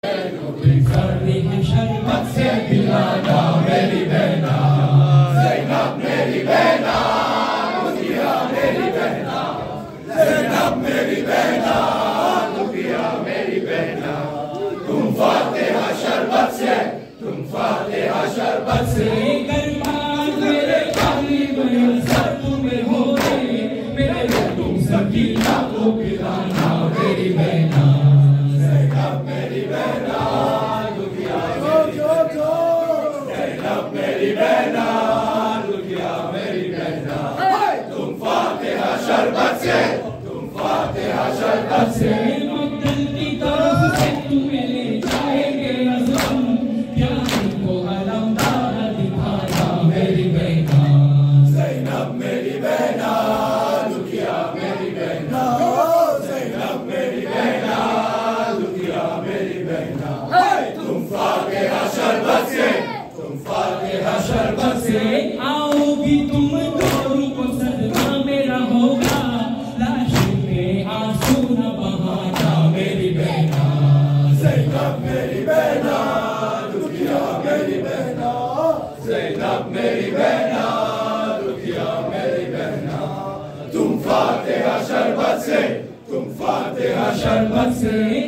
शरबत से पिलाना मेरी बहना, ज़ैनब मेरी बहना, रुकिया मेरी बहना, ज़ैनब मेरी बहना, रुकिया मेरी बहना। तुम फातिहा शरबत से, तुम फातिहा शरबत से मेरे खाली सर तुम्हें हो गए, मेरे तुम सकीना को पिलाना मेरी बहना, ज़ैनब मेरी बहना, मेरी बहना, रुकिया मेरी बहना। तुम फातिहा शरबत से, तुम फातिहा शरबत से मक्तल की तरफ से तुम्हें ले जाएंगे अज़म, क्या तुमको अलमदार दिखाना मेरी बहना, ज़ैनब मेरी बहना, रुकिया मेरी बहना, ज़ैनब मेरी बहना, रुकिया मेरी बहना। तुम फातिहा शरबत से, तुम फातिहा शरबत से आओगी तुम दौरू को सदका मेरा होगा, लाश में आंसू न बहाना मेरी बहना, ज़ैनब मेरी बहना, रुकिया मेरी बहना, ज़ैनब मेरी बहना, रुकिया मेरी बहना। तुम फातिहा शरबत से, तुम फातिहा शरबत से